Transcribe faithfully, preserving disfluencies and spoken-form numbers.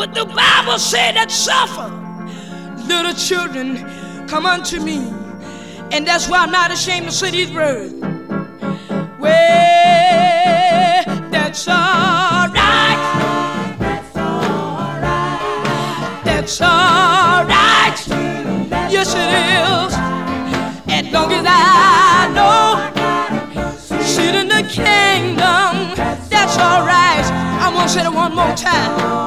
But the Bible said that suffer little children come unto me. And that's why I'm not ashamed to say these words. Well, that's all right. That's all right. That's all right. Yes, it is. As long as I know, sit in the kingdom. That's all right. I'm gonna say it one more time.